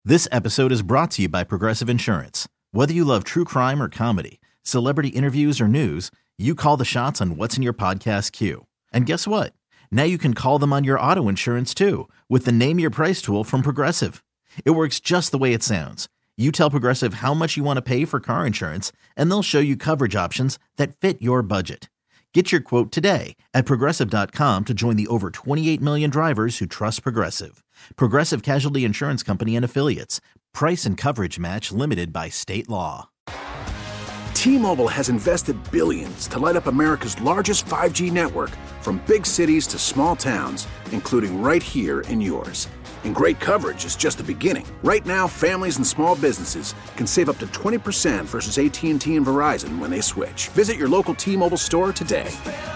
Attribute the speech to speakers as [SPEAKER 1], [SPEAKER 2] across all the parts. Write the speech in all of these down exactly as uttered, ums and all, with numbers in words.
[SPEAKER 1] This episode is brought to you by Progressive Insurance. Whether you love true crime or comedy, celebrity interviews or news, you call the shots on what's in your podcast queue. And guess what? Now you can call them on your auto insurance too with the Name Your Price tool from Progressive. It works just the way it sounds. You tell Progressive how much you want to pay for car insurance, and they'll show you coverage options that fit your budget. Get your quote today at Progressive dot com to join the over twenty-eight million drivers who trust Progressive. Progressive Casualty Insurance Company and Affiliates. Price and coverage match limited by state law.
[SPEAKER 2] T-Mobile has invested billions to light up America's largest five G network, from big cities to small towns, including right here in yours. And great coverage is just the beginning. Right now, families and small businesses can save up to twenty percent versus A T and T and Verizon when they switch. Visit your local T-Mobile store today.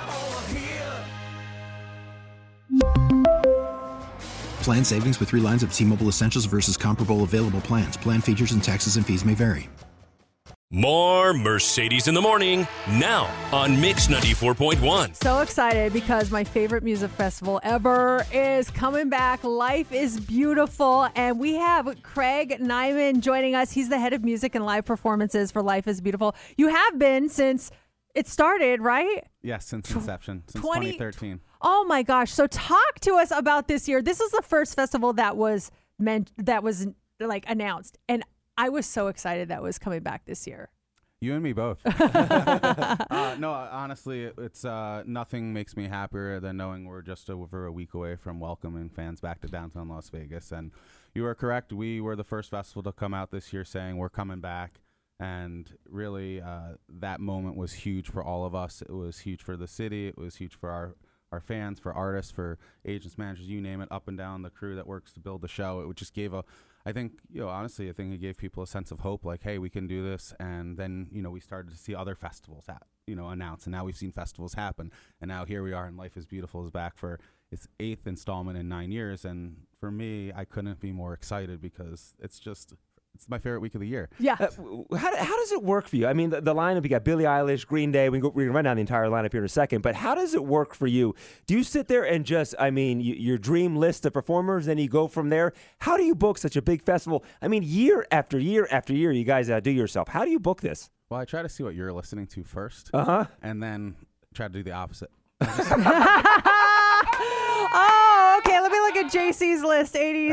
[SPEAKER 3] Plan savings with three lines of T-Mobile Essentials versus comparable available plans. Plan features and taxes and fees may vary.
[SPEAKER 4] More Mercedes in the Morning, now on Mix ninety-four point one.
[SPEAKER 5] So excited because my favorite music festival ever is coming back. Life is Beautiful. And we have Craig Nyman joining us. He's the head of music and live performances for Life is Beautiful. You have been since it started, right?
[SPEAKER 6] Yes, since inception, since
[SPEAKER 5] twenty
[SPEAKER 6] twenty thirteen.
[SPEAKER 5] Oh my gosh. So talk to us about this year. This is the first festival that was meant, that was like announced. And I was so excited that was coming back this year.
[SPEAKER 6] You and me both. uh, no, honestly, it's uh, nothing makes me happier than knowing we're just over a week away from welcoming fans back to downtown Las Vegas. And you are correct. We were the first festival to come out this year saying we're coming back. And really, uh, that moment was huge for all of us. It was huge for the city. It was huge for our, our fans, for artists, for agents, managers, you name it, up and down the crew that works to build the show. It just gave a I think, you know, honestly, I think it gave people a sense of hope, like, hey, we can do this. And then, you know, we started to see other festivals, ha- you know, announce. And now we've seen festivals happen. And now here we are, and Life is Beautiful is back for its eighth installment in nine years. And for me, I couldn't be more excited because it's just, it's my favorite week of the year.
[SPEAKER 5] Yeah.
[SPEAKER 7] Uh, how, how does it work for you? I mean, the, the lineup, you got Billie Eilish, Green Day. We can, go, we can run down the entire lineup here in a second. But how does it work for you? Do you sit there and just, I mean, you, your dream list of performers, then you go from there? How do you book such a big festival? I mean, year after year after year, you guys uh, do yourself. How do you book this?
[SPEAKER 6] Well, I try to see what you're listening to first.
[SPEAKER 7] Uh-huh.
[SPEAKER 6] And then try to do the opposite.
[SPEAKER 5] Oh, okay. Let me look at J C's list. eighty.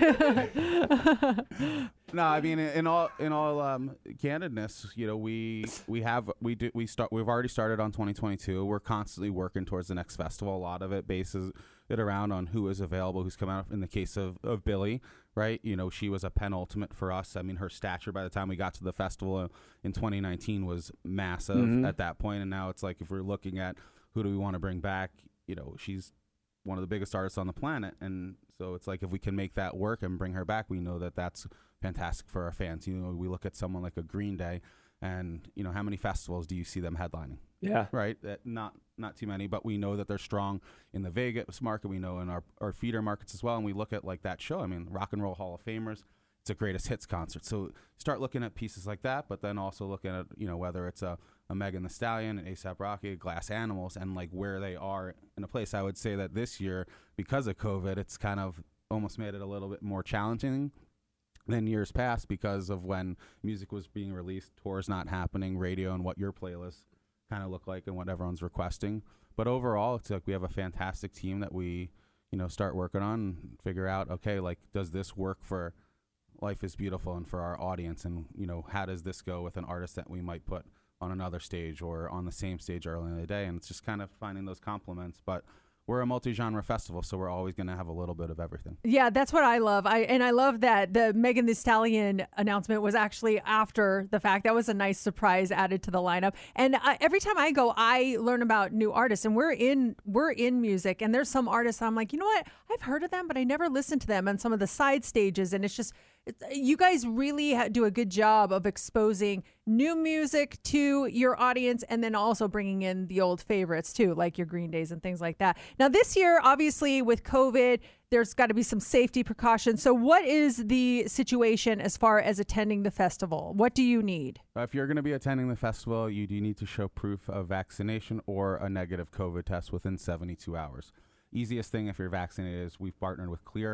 [SPEAKER 6] No, I mean, in all in all um, candidness, you know, we we have we do we start we've already started on twenty twenty-two. We're constantly working towards the next festival. A lot of it bases it around on who is available, who's coming out. In the case of of Billie, right? You know, she was a penultimate for us. I mean, her stature by the time we got to the festival in twenty nineteen was massive mm-hmm. at that point, and now it's like if we're looking at who do we want to bring back, you know, she's one of the biggest artists on the planet, and so it's like if we can make that work and bring her back, we know that that's fantastic for our fans. You know, we look at someone like a Green Day, and you know, how many festivals do you see them headlining?
[SPEAKER 7] Yeah,
[SPEAKER 6] right. That not not too many, but we know that they're strong in the Vegas market. We know in our our feeder markets as well, and we look at like that show. I mean, Rock and Roll Hall of Famers. It's a greatest hits concert. So start looking at pieces like that, but then also looking at, you know, whether it's a, a Megan Thee Stallion, an A$AP Rocky, Glass Animals, and like where they are in a place. I would say that this year, because of COVID, it's kind of almost made it a little bit more challenging than years past because of when music was being released, tours not happening, radio, and what your playlists kind of look like and what everyone's requesting. But overall, it's like we have a fantastic team that we, you know, start working on and figure out, okay, like, does this work for Life is Beautiful and for our audience, and you know, how does this go with an artist that we might put on another stage or on the same stage early in the day? And it's just kind of finding those complements. But we're a multi-genre festival, so we're always going to have a little bit of everything.
[SPEAKER 5] Yeah, that's what I love. I and I love that the Megan Thee Stallion announcement was actually after the fact. That was a nice surprise added to the lineup. And I, every time I go, I learn about new artists. And we're in we're in music, and there's some artists I'm like, you know what? I've heard of them, but I never listened to them on some of the side stages. And it's just, it's, you guys really ha- do a good job of exposing new music to your audience, and then also bringing in the old favorites too, like your Green Days and things like that. Now this year, obviously with COVID, there's got to be some safety precautions. So what is the situation as far as attending the festival? What do you need?
[SPEAKER 6] Uh, if you're going to be attending the festival, you do need to show proof of vaccination or a negative COVID test within seventy-two hours. Easiest thing if you're vaccinated is we've partnered with Clear.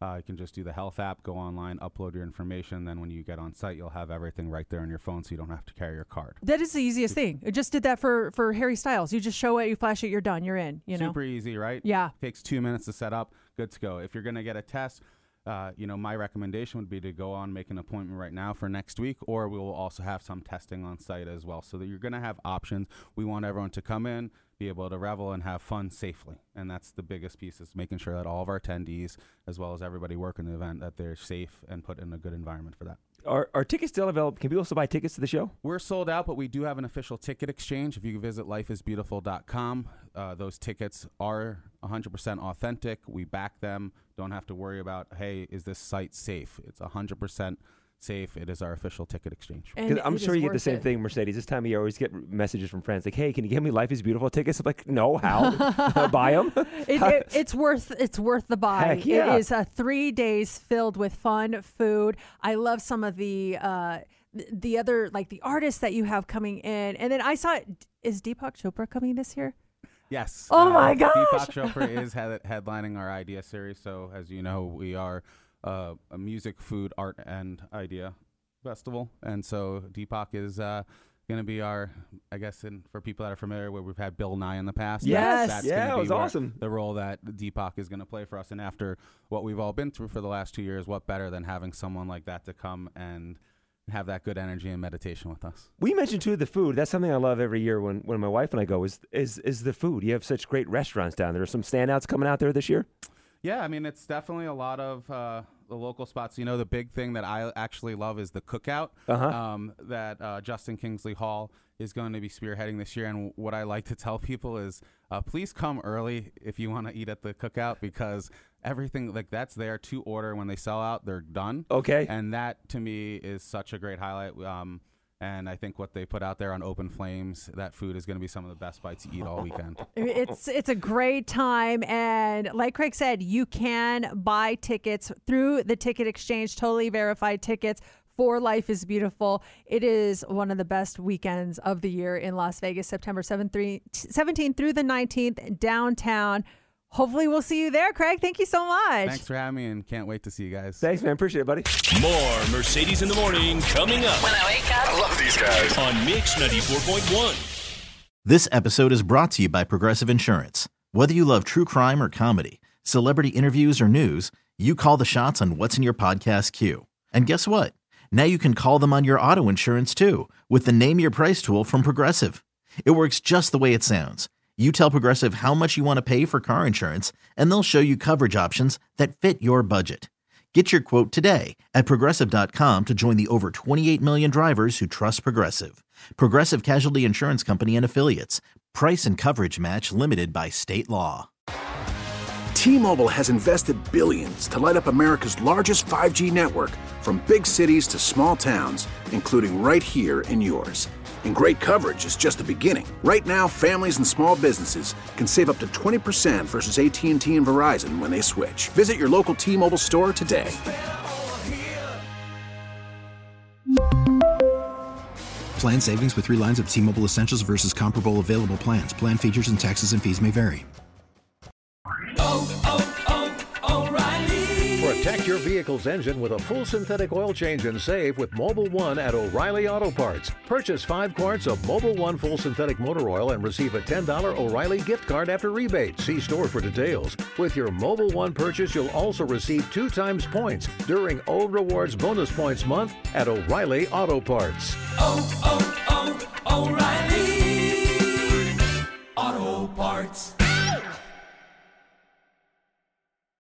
[SPEAKER 6] Uh, you can just do the health app, go online, upload your information. Then when you get on site, you'll have everything right there on your phone, so you don't have to carry your card.
[SPEAKER 5] That is the easiest thing. I just did that for, for Harry Styles. You just show it, you flash it, you're done, you're in. You know,
[SPEAKER 6] super easy, right?
[SPEAKER 5] Yeah.
[SPEAKER 6] Takes two minutes to set up, good to go. If you're going to get a test, uh, you know, my recommendation would be to go on, make an appointment right now for next week, or we will also have some testing on site as well, so that you're going to have options. We want everyone to come in, be able to revel and have fun safely, and that's the biggest piece, is making sure that all of our attendees, as well as everybody working the event, that they're safe and put in a good environment for that.
[SPEAKER 7] Are, are tickets still available? Can people still buy tickets to the show?
[SPEAKER 6] We're sold out, but we do have an official ticket exchange. If you visit life is beautiful dot com, uh, those tickets are one hundred percent authentic. We back them. Don't have to worry about, hey, is this site safe? It's one hundred percent safe. It is our official ticket exchange.
[SPEAKER 5] And
[SPEAKER 7] I'm
[SPEAKER 5] it
[SPEAKER 7] sure
[SPEAKER 5] is
[SPEAKER 7] you get the
[SPEAKER 5] worth
[SPEAKER 7] same
[SPEAKER 5] it.
[SPEAKER 7] thing, Mercedes. This time of year, I always get messages from friends like, hey, can you get me Life is Beautiful tickets? I'm like, no, how? Buy them?
[SPEAKER 5] It, it, it's worth it's worth the buy.
[SPEAKER 7] Heck yeah.
[SPEAKER 5] It is uh, three days filled with fun, food. I love some of the uh, th- the other, like the artists that you have coming in. And then I saw, is Deepak Chopra coming this year?
[SPEAKER 6] Yes.
[SPEAKER 5] Oh
[SPEAKER 6] uh,
[SPEAKER 5] my gosh.
[SPEAKER 6] Deepak Chopra is head- headlining our idea series. So as you know, we are uh, a music, food, art, and idea festival. And so Deepak is uh, going to be our, I guess, in, for people that are familiar, where we've had Bill Nye in the past.
[SPEAKER 5] Yes.
[SPEAKER 6] That's
[SPEAKER 7] Yeah,
[SPEAKER 6] gonna
[SPEAKER 7] it
[SPEAKER 6] be
[SPEAKER 7] was
[SPEAKER 6] where-
[SPEAKER 7] awesome.
[SPEAKER 6] The role that Deepak is going to play for us. And after what we've all been through for the last two years, what better than having someone like that to come and have that good energy and meditation with us.
[SPEAKER 7] We mentioned too the food. That's something I love every year when, when my wife and I go. Is is is the food? You have such great restaurants down there. Are some standouts coming out there this year?
[SPEAKER 6] Yeah, I mean, it's definitely a lot of uh, the local spots. You know, the big thing that I actually love is the cookout
[SPEAKER 7] Uh-huh.
[SPEAKER 6] um, that uh, Justin Kingsley Hall is going to be spearheading this year. And what I like to tell people is, uh, please come early if you want to eat at the cookout, because everything like that's there to order. When they sell out, they're done.
[SPEAKER 7] Okay.
[SPEAKER 6] And that to me is such a great highlight. Um, And I think what they put out there on Open Flames, that food is going to be some of the best bites you eat all weekend.
[SPEAKER 5] It's it's a great time, and like Craig said, you can buy tickets through the ticket exchange, totally verified tickets for Life is Beautiful. It is one of the best weekends of the year in Las Vegas, September seventeenth through the nineteenth, downtown. Hopefully we'll see you there, Craig. Thank you so much.
[SPEAKER 6] Thanks for having me, and can't wait to see you guys.
[SPEAKER 7] Thanks, man. Appreciate it, buddy.
[SPEAKER 4] More Mercedes in the Morning coming up
[SPEAKER 8] When I wake up,
[SPEAKER 9] I love these guys.
[SPEAKER 4] on Mix ninety-four point one.
[SPEAKER 1] This episode is brought to you by Progressive Insurance. Whether you love true crime or comedy, celebrity interviews or news, you call the shots on what's in your podcast queue. And guess what? Now you can call them on your auto insurance too, with the Name Your Price tool from Progressive. It works just the way it sounds. You tell Progressive how much you want to pay for car insurance, and they'll show you coverage options that fit your budget. Get your quote today at Progressive dot com to join the over twenty-eight million drivers who trust Progressive. Progressive Casualty Insurance Company and Affiliates. Price and coverage match limited by state law.
[SPEAKER 2] T-Mobile has invested billions to light up America's largest five G network, from big cities to small towns, including right here in yours. And great coverage is just the beginning. Right now, families and small businesses can save up to twenty percent versus A T and T and Verizon when they switch. Visit your local T-Mobile store today.
[SPEAKER 3] Plan savings with three lines of T-Mobile Essentials versus comparable available plans. Plan features and taxes and fees may vary.
[SPEAKER 10] Protect your vehicle's engine with a full synthetic oil change and save with Mobile One at O'Reilly Auto Parts. Purchase five quarts of Mobile One full synthetic motor oil and receive a ten dollars O'Reilly gift card after rebate. See store for details. With your Mobile One purchase, you'll also receive two times points during O Rewards Bonus Points Month at O'Reilly Auto Parts.
[SPEAKER 8] oh, oh, oh, O'Reilly.